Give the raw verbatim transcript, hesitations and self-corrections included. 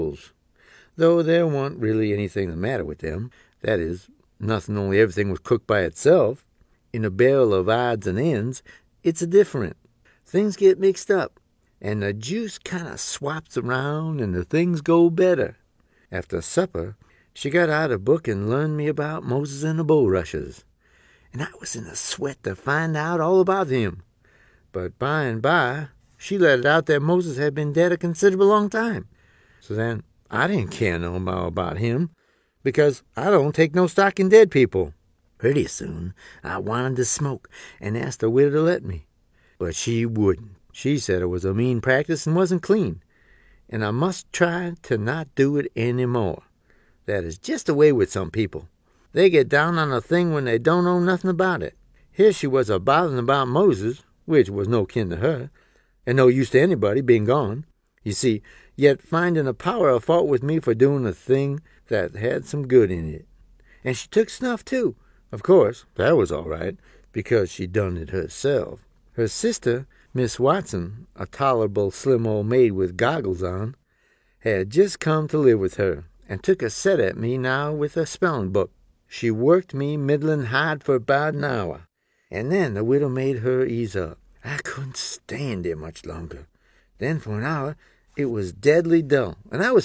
though there warn't really anything the matter with them. That is, nothing, only everything was cooked by itself. In a barrel of odds and ends, it's a different. Things get mixed up, and the juice kind of swaps around, and the things go better. After supper, she got out a book and learned me about Moses and the bulrushes, and I was in a sweat to find out all about him. But by and by, she let it out that Moses had been dead a considerable long time. So then, I didn't care no more about him, because I don't take no stock in dead people. Pretty soon, I wanted to smoke, and asked the widow to let me. But she wouldn't. She said it was a mean practice and wasn't clean, and I must try to not do it any more. That is just the way with some people. They get down on a thing when they don't know nothing about it. Here she was a-bothering about Moses, which was no kin to her, and no use to anybody, being gone, you see, yet finding a power of fault with me for doing a thing that had some good in it. And she took snuff, too. Of course, that was all right, because she done it herself. Her sister, Miss Watson, a tolerable slim old maid with goggles on, had just come to live with her, and took a set at me now with a spelling book. She worked me middling hard for about an hour, and then the widow made her ease up. I couldn't stand it much longer. Then for an hour it was deadly dull, and I was